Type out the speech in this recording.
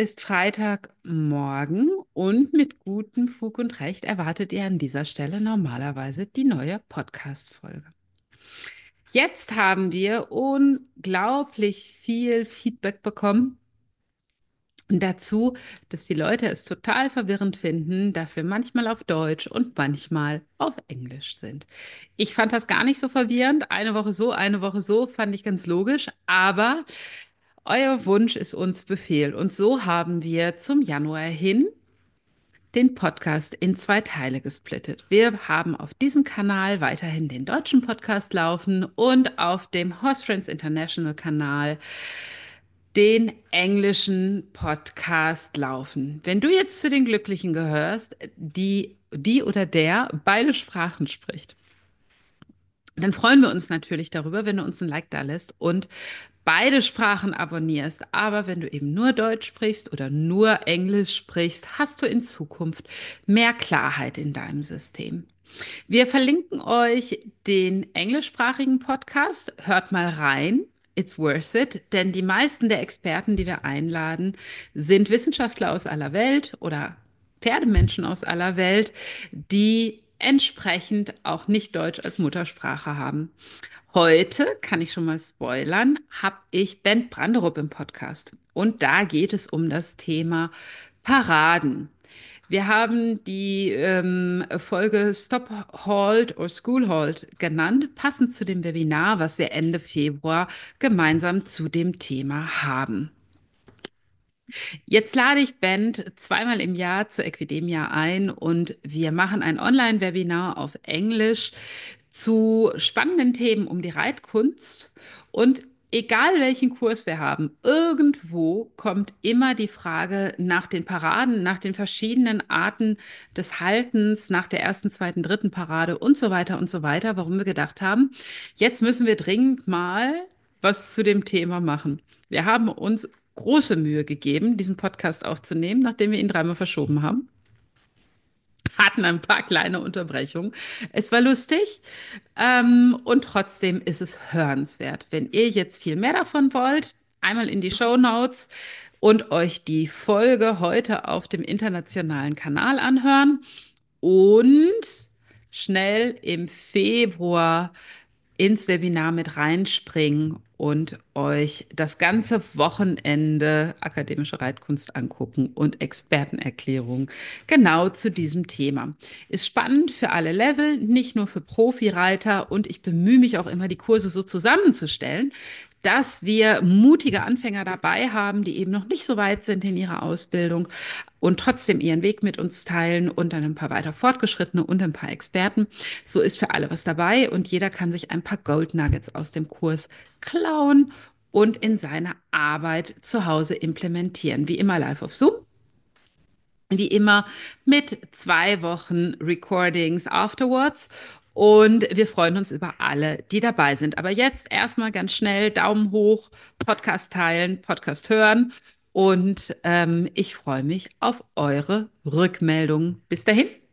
ist Freitagmorgen und mit gutem Fug und Recht erwartet ihr an dieser Stelle normalerweise die neue Podcast-Folge. Jetzt haben wir unglaublich viel Feedback bekommen dazu, dass die Leute es total verwirrend finden, dass wir manchmal auf Deutsch und manchmal auf Englisch sind. Ich fand das gar nicht so verwirrend. Eine Woche so, fand ich ganz logisch, aber euer Wunsch ist uns Befehl. Und so haben wir zum Januar hin den Podcast in zwei Teile gesplittet. Wir haben auf diesem Kanal weiterhin den deutschen Podcast laufen und auf dem Horse Friends International Kanal den englischen Podcast laufen. Wenn du jetzt zu den Glücklichen gehörst, die oder der beide Sprachen spricht, dann freuen wir uns natürlich darüber, wenn du uns ein Like da lässt und beide Sprachen abonnierst. Aber wenn du eben nur Deutsch sprichst oder nur Englisch sprichst, hast du in Zukunft mehr Klarheit in deinem System. Wir verlinken euch den englischsprachigen Podcast. Hört mal rein. It's worth it, denn die meisten der Experten, die wir einladen, sind Wissenschaftler aus aller Welt oder Pferdemenschen aus aller Welt, die entsprechend auch nicht Deutsch als Muttersprache haben. Heute, kann ich schon mal spoilern, habe ich Ben Branderup im Podcast. Und da geht es um das Thema Paraden. Wir haben die Folge Stop Halt or School Halt genannt, passend zu dem Webinar, was wir Ende Februar gemeinsam zu dem Thema haben. Jetzt lade ich Ben zweimal im Jahr zur Equidemia ein und wir machen ein Online-Webinar auf Englisch zu spannenden Themen um die Reitkunst. Und egal welchen Kurs wir haben, irgendwo kommt immer die Frage nach den Paraden, nach den verschiedenen Arten des Haltens, nach der ersten, zweiten, dritten Parade und so weiter, warum wir gedacht haben, jetzt müssen wir dringend mal was zu dem Thema machen. Wir haben uns große Mühe gegeben, diesen Podcast aufzunehmen, nachdem wir ihn dreimal verschoben haben. Hatten ein paar kleine Unterbrechungen. Es war lustig, und trotzdem ist es hörenswert. Wenn ihr jetzt viel mehr davon wollt, einmal in die Show Notes und euch die Folge heute auf dem internationalen Kanal anhören und schnell im Februar ins Webinar mit reinspringen und euch das ganze Wochenende akademische Reitkunst angucken und Expertenerklärungen genau zu diesem Thema. Ist spannend für alle Level, nicht nur für Profireiter, und ich bemühe mich auch immer, die Kurse so zusammenzustellen, dass wir mutige Anfänger dabei haben, die eben noch nicht so weit sind in ihrer Ausbildung und trotzdem ihren Weg mit uns teilen, und dann ein paar weiter Fortgeschrittene und ein paar Experten. So ist für alle was dabei und jeder kann sich ein paar Gold Nuggets aus dem Kurs klauen und in seine Arbeit zu Hause implementieren. Wie immer live auf Zoom. Wie immer mit 2 Wochen Recordings afterwards. Und wir freuen uns über alle, die dabei sind. Aber jetzt erstmal ganz schnell Daumen hoch, Podcast teilen, Podcast hören. Und ich freue mich auf eure Rückmeldungen. Bis dahin.